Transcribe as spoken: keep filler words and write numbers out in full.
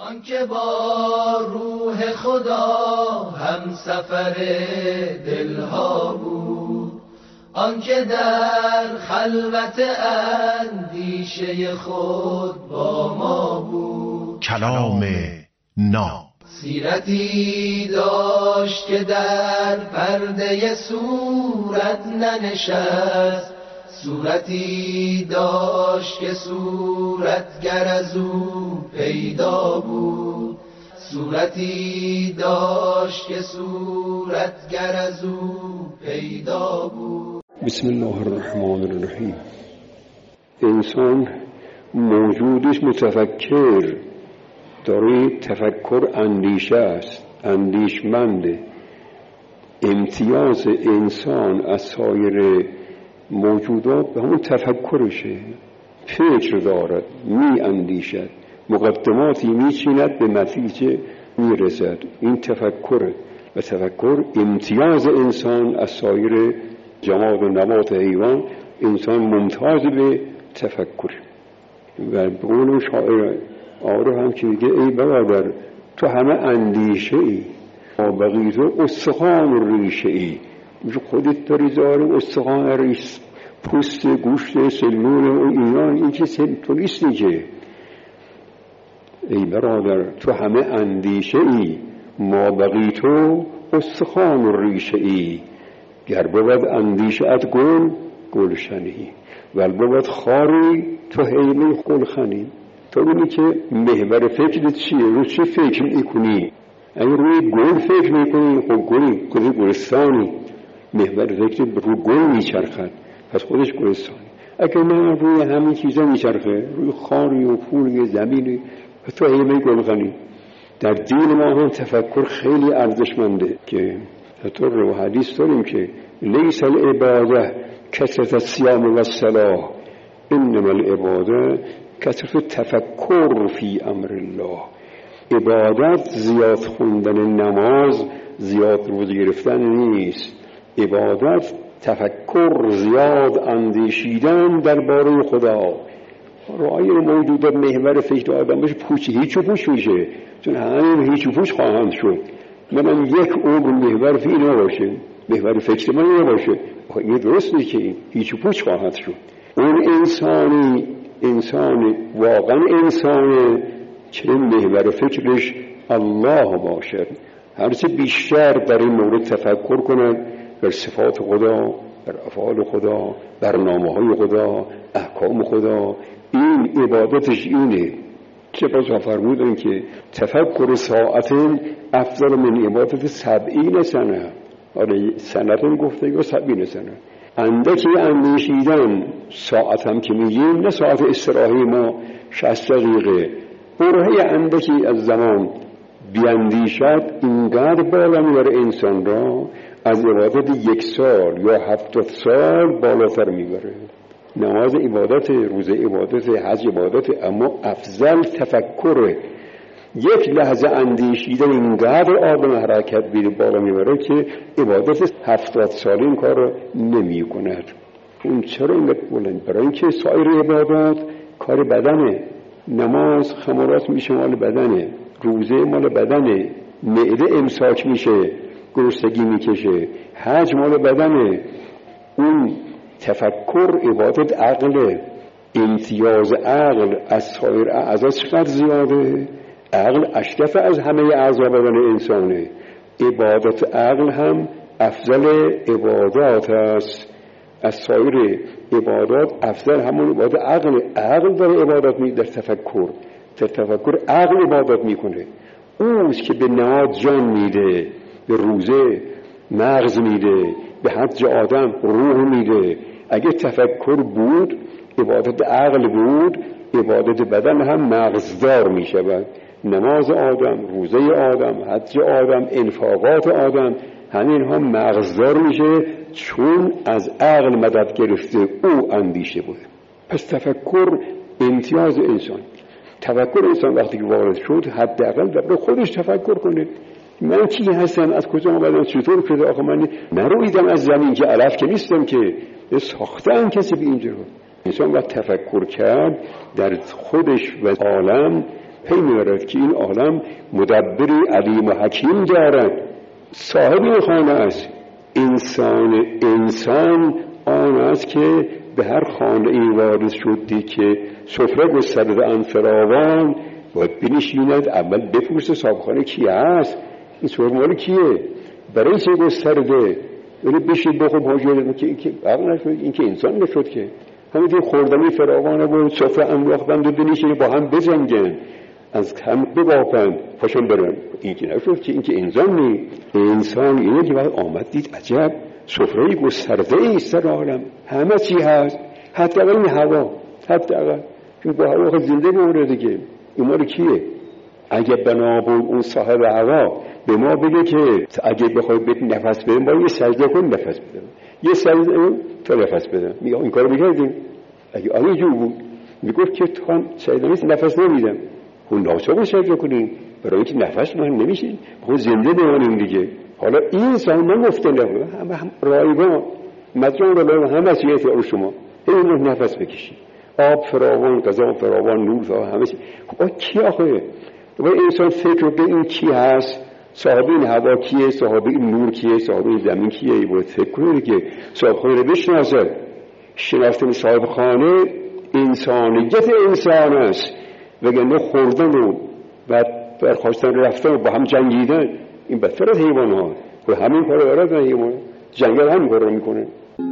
آنکه با روح خدا هم سفر دلها بود، آنکه در خلوت اندیشه خود با ما بود. کلام ناب سیرتی داشت که در پرده صورت ننشست، صورتی داشت که صورتگر از او پیدا بود، صورتی داشت که صورتگر از او پیدا بود. بسم الله الرحمن الرحیم. انسان موجودش متفکر، داره تفکر، اندیشه است، اندیشمنده. امتیاز انسان از سایر موجودات به همون تفکرشه. فکر دارد، می اندیشد، مقدماتی می چیند، به نتیجه می رسد. این تفکره و تفکر امتیاز انسان از سایر جماد و نبات حیوان. انسان ممتاز به تفکر. و بقول شاعر عارف هم که میگه ای برادر تو همه اندیشه ای، بقیه تو استخوان و ریشه ای. خودت داری ظاهر استخوان، ریش، پوست، گوشت، سلول و اینا، این چیز تو نیستی که. ای برادر تو همه اندیشه ای، ما بقی تو استخوان و ریشه ای. گر بود اندیشه ات گل گلشنی، ول بود خاری تو حیله گلخنی. تو بینی که محور فکرت چیه؟ رو چی فکر میکنی؟ اگه روی گل فکر میکنی، خب گل خودی گلستانی، محور فکر رو گل میچرخد، پس خودش گلستانی. اگه نه روی همین چیزا میچرخه، روی خاری و پول زمینی، پس تو حیله گلخنی. در دین ما هم تفکر خیلی ارزشمنده که حتی رو حدیث داریم که لیس العباده کثرت الصیام و الصلاة انما العباده کثرت تفکر فی امر الله. عبادت زیاد خوندن نماز، زیاد روزه گرفتن نیست. عبادت تفکر، زیاد اندیشیدن درباره خدا. رأی موجودات محور فکر آدم بشه پوچ هیچ و پوچ میشه، چون همین هیچ و پوچ خواهند شد. منم یک عمر محور فکر نباشه، محور فکر من نباشه، این درست نیست که هیچ و پوچ خواهد شد. اون انسانی انسان واقعا انسان که محور فکرش الله باشد. هرچه بیشتر در این مورد تفکر کند بر صفات خدا، بر افعال خدا، برنامه‌های خدا، احکام خدا، این عبادتش اینه. چه پس فرمودن که تفکر ساعت افضل من عبادت سبعین سنه. آره سنتون گفته یا سبعین سنه. اندکی اندیشیدن، ساعت هم که میگیم نه ساعت استراحی ما شصت دقیقه، برهه اندکی از زمان بیاندیشد اینقدر بالا میبره انسان را، از عبادت یک سال یا هفتاد سال بالاتر میبره. نماز عبادت، روزه عبادت، حج عبادت، اما افضل تفکره. یک لحظه اندیشیدن اینقدر آدم حرکت بیره بالا میبره که عبادت هفتاد سالی این کار رو نمی کند. اون چرا اینقدر بلند؟ برای اینکه سایر عبادات کار بدنه. نماز خمارات میشه مال بدنه، روزه مال بدنه، معده امساک میشه، گرسنگی میکشه، حج مال بدنه. اون تفکر عبادت عقله. امتیاز عقل از سایر اعضا چقدر زیاده؟ عقل اشرف از همه اعضا بدن انسانه. عبادت عقل هم افضل عبادات است. از سایر عبادات افضل همون عبادت عقل. عقل داره عبادت می در تفکر، در تفکر عقل عبادت میکنه. اوست که به نماز جان میده، به روزه مغز میده، به حج آدم روح میده. اگه تفکر بود، عبادت عقل بود، عبادت بدن هم مغزدار میشود. نماز آدم، روزه آدم، حج آدم، انفاقات آدم، همین ها مغزدار میشه، چون از عقل مدد گرفته، او اندیشه بوده. پس تفکر امتیاز انسان. تفکر انسان وقتی که وارد شد، حداقل در خودش تفکر کنه. من چی هستم؟ از کجا آمدم؟ چطور شده؟ آخه من نرویدم از زمین که علف که نیستم که، ساختم کسی به اینجا. انسان وقت تفکر کرد در خودش و عالم پی میبرد که این عالم مدبری علیم و حکیم دارد. صاحب این خانه است. انسان انسان آن است که به هر خانه این وارد شدی که سفره گسترده ان فراوان، باید بنشیند اول بپرسه صاحب خانه کی هست، این سفره مال کیه، برای چه گسترده، ولی بشید بخور حاجت که این که عقل نشد، این که انسان نشد که همینطور خوردنی فراوانه بود، سفره انداختند و بنشینه با هم بزنگن، از هم ببافند پاشون برن. این که نشد که این که انسان نی. انسان اینه که وقت آمد دید عجب سفره گسترده ایست در عالم، همه چی هست، حتی اول این هوا، حتی اول چون با هوا خود زنده بمونه دیگه. این مال کیه؟ اگه بنا بود اون صاحب هوا به ما بگه که اگه بخوای بهت نفس بدم باید یه سجده کن نفس بدم، یه سجده تا نفس بدم. میگه این کارو میکردیم؟ اگه آنی جو بود میگفت که تو سجده نیست نفس نمیدم. اون ناسا سجده کنیم برای اینکه نفس ما نمیشین، خود زنده بمانیم دیگه. حالا این سال نگفته نبود، همه هم رایگان مجرم رو همه چیه رو شما این نفس بکشید، آب فراوان، غذا فراوان، نور فراوان، همه چی. خب کی آخه؟ و انسان فکر به این کی هست، صاحب این هوا کیه، صاحب این نور کیه، صاحب این زمین کیه، باید فکر کنه که صاحب خانه رو بشناسه. شناختن صاحب خانه انسانیت انسان است، وگرنه خوردن و برخواستن رفتن و با هم جنگیدن این بدتر از حیوان ها. و همین کار رو برای حیوان جنگل همین کار رو میکنه.